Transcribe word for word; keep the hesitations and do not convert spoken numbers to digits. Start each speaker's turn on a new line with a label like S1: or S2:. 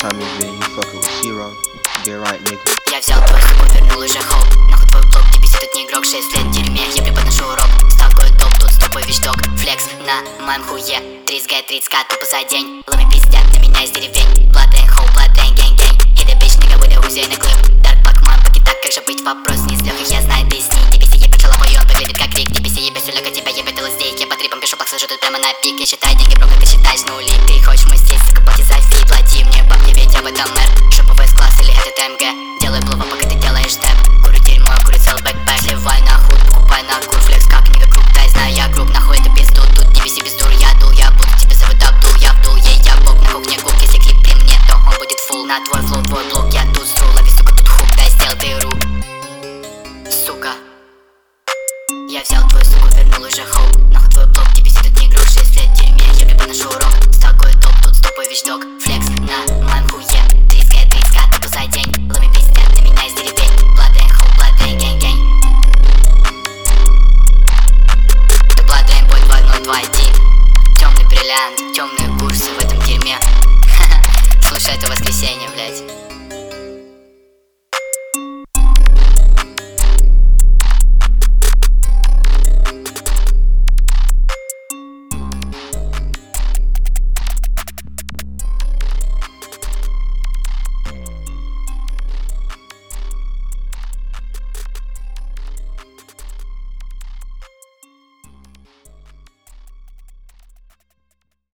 S1: time is it? You fucking with Zero. Get right, nigga.
S2: Я взял твой суку, вернул уже хоп. Нахуй твой блок, тебе тут не игрок. Шесть лет в дерьме, я преподношу урок. Ставкой топ, тут с тобой вещдок. Флекс на моем хуе. тридцать гэ, тридцать ка, тупо за день. Ломи пиздят на меня из деревень. Blood and hoe, blood and gang gang. Hit a bitch, nigga with a Uzi and a clip. Dark black man, покидак, как же быть? Вопрос не с легких, я знаю, ты с ней. Тебе себе пчеловой, он выглядит как крик. Тебе себе сюлека, тебя ебет ЛСД. Я по трипам пишу, плак сажу тут прямо на пик. Я считаю деньги, бро, ты считаешь нули. Ты хочешь мстить, сука, плати за фи. Плати мне бабки, ведь я в этом мэр. Шоповый класс или это ТМГ. Делай плохо, пока ты делаешь тэп. Курю дерьмо, курю целый бэкпэк. Сливай на худ, покупай на кур. Флекс как книга круг, дай знаю я круг. Нахуй это пизду, тут не виси без дур. Я дул, я буду тебе зовут Абдул. Я вдул, ей я бог, на кухне гук. Если клип при мне, то он будет фул. На твой флоу, твой блок, я тут стру. Лови, сука, тут хук, дай сделай дыру. Сука. Я взял твою суку, вернул уже хоп. Нахуй твой блок, тебе тут не игрок. Шесть лет в дерьме, я преподношу урок. Ставкой топ, тут с тобой вещдок. Флекс на моем хуе. тридцать гэ, тридцать ка, тупо за день. Ломи пиздят на меня из деревень. Blood and hoe, blood and gang gang. The blood and boy два ноль два один. Темный бриллиант, темные курсы в этом дерьме. Слушай, это воскресенье, блять.